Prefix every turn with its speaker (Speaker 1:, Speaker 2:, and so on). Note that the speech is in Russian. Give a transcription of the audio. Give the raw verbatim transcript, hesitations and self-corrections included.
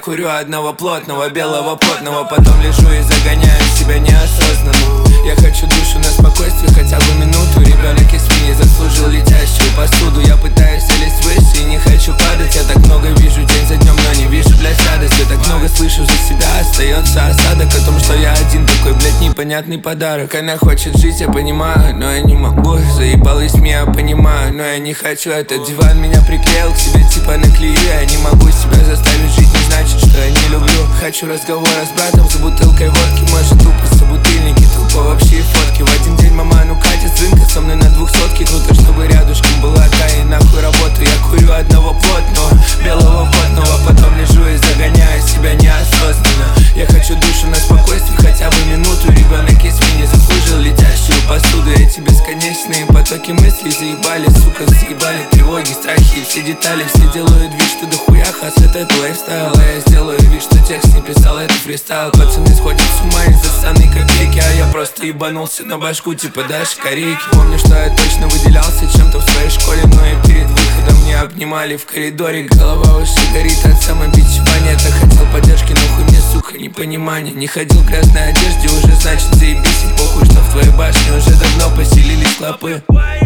Speaker 1: курю одного плотного, белого потного. Потом лежу и загоняю себя неосознанно. Я хочу душу на спокойствие хотя бы минуту. Ребенок из свиньи заслужил летящую посуду. Я пытаюсь лезть выше и не хочу падать. Я так много вижу день за днем, но не вижу, блядь, радость. Я так много слышу за себя, остается осадок о том, что я один такой, блядь, непонятный подарок. Она хочет жить, я понимаю, но я не могу. Заебалась меня, понимаю, но я не хочу. Этот диван меня приклеил к себе, типа наклею. Я не могу себя заставить жить, не значит, что я не люблю. Хочу разговора с братом за бутылкой водки. Может тупо собутыльники, тупо вообще фотки. В один день мама ну катит с рынка со мной на двухсотке. Круто, чтобы рядышком была та и нахуй работу. Я курю одного плотного, белого потного. Потом лежу и загоняю себя неосознанно. Я хочу душу на спокойствие хотя бы минуту. Ребенок из свиньи заслужил летящую посуду. Эти бесконечные потоки мыслей заебали, сука, заебали тревоги, страхи и все детали. Все делают вид, что дохуя хасят это лайфстайл. А я сделаю вид, что текст не писал, это фристайл. Пацаны сходят с ума из-за ссаной копейки, а я просто ебанулся на башку, типа дашь корейки. Помню, что я точно выделялся чем-то в своей школе, но и перед выходом меня обнимали в коридоре. Голова уже горит от самобичевания. Так хотел поддержки, но хуй мне, сука, непонимание. Не ходил в грязной одежде, уже значит заебись. И похуй, что в твоей башне уже давно поселились клопы.